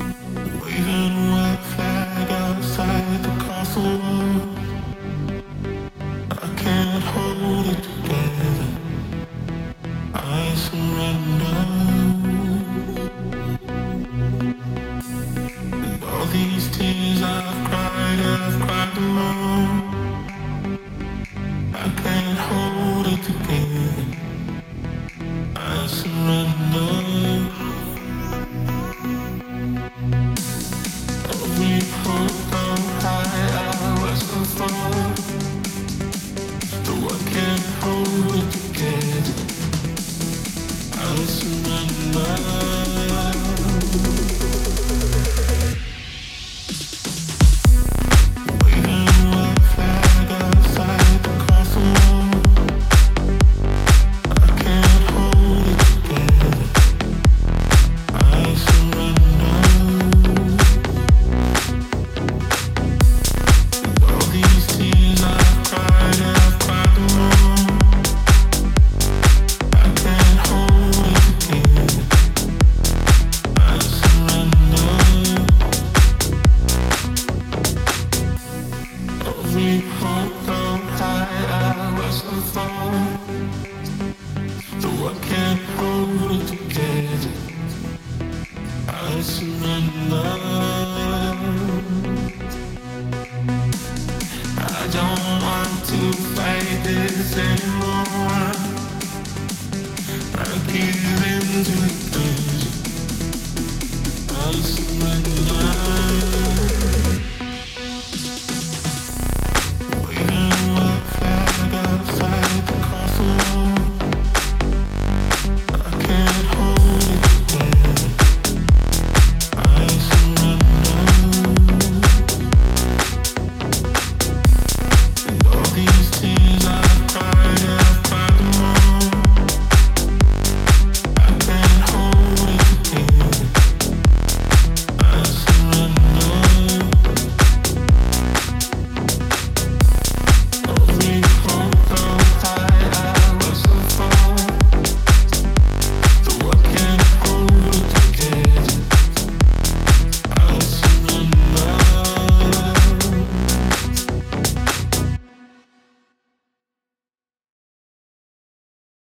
Waving a white flag outside the castle wall. I can't hold it together. I surrender. And all these tears I've cried them all. I can't hold it together. I surrender. Every hope on high I was so far. Though I can't hold it together. I surrender. I give in to the pleasure. I surrender.